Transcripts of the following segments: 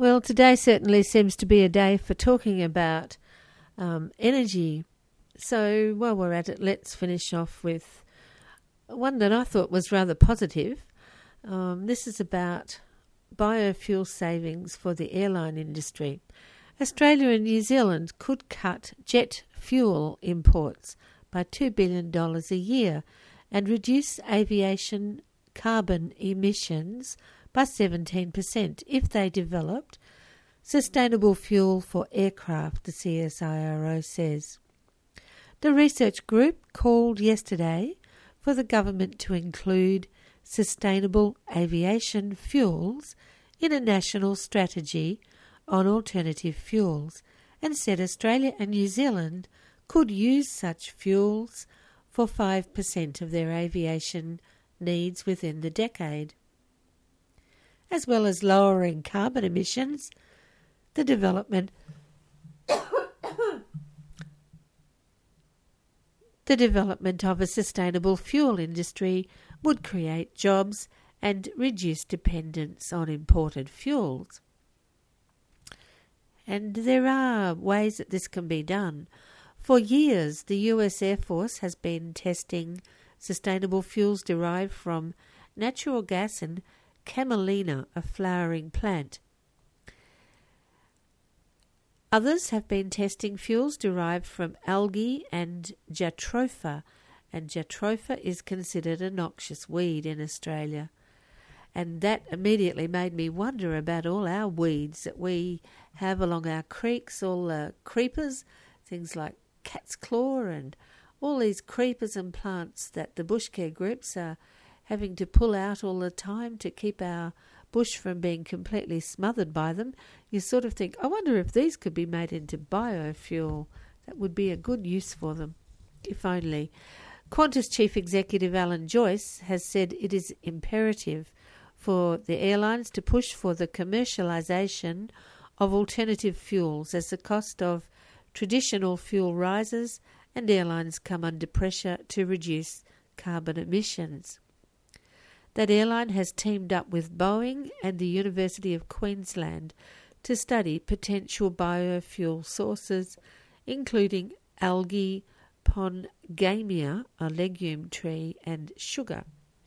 Well, today certainly seems to be a day for talking about energy. So while we're at it, let's finish off with one that I thought was rather positive. This is about biofuel savings for the airline industry. Australia and New Zealand could cut jet fuel imports by $2 billion a year and reduce aviation carbon emissions by 17% if they developed sustainable fuel for aircraft, the CSIRO says. The research group called yesterday for the government to include sustainable aviation fuels in a national strategy on alternative fuels and said Australia and New Zealand could use such fuels for 5% of their aviation needs within the decade. As well as lowering carbon emissions, the development of a sustainable fuel industry would create jobs and reduce dependence on imported fuels. And there are ways that this can be done. For years, the US Air Force has been testing sustainable fuels derived from natural gas and camelina, a flowering plant. Others have been testing fuels derived from algae and jatropha is considered a noxious weed in Australia. And that immediately made me wonder about all our weeds that we have along our creeks, all the creepers, things like cat's claw and all these creepers and plants that the bushcare groups are having to pull out all the time to keep our bush from being completely smothered by them. You sort of think, I wonder if these could be made into biofuel. That would be a good use for them, if only. Qantas Chief Executive Alan Joyce has said it is imperative for the airlines to push for the commercialisation of alternative fuels as the cost of traditional fuel rises and airlines come under pressure to reduce carbon emissions. That airline has teamed up with Boeing and the University of Queensland to study potential biofuel sources, including algae, Pongamia, a legume tree, and sugar.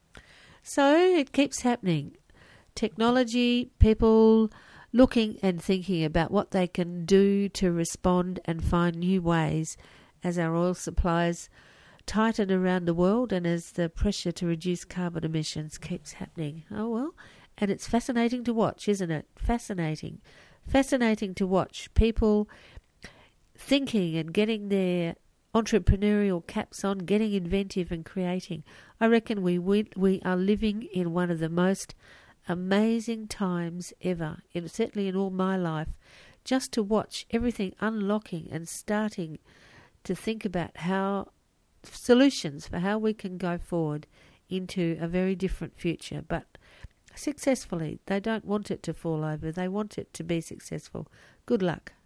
So it keeps happening. Technology, people looking and thinking about what they can do to respond and find new ways as our oil supplies tighten around the world and as the pressure to reduce carbon emissions keeps happening. Oh well, and it's fascinating to watch, isn't it? Fascinating to watch people thinking and getting their entrepreneurial caps on, getting inventive and creating. I reckon we are living in one of the most amazing times ever, certainly in all my life, just to watch everything unlocking and starting to think about how solutions for how we can go forward into a very different future, but successfully. They don't want it to fall over. They want it to be successful. Good luck.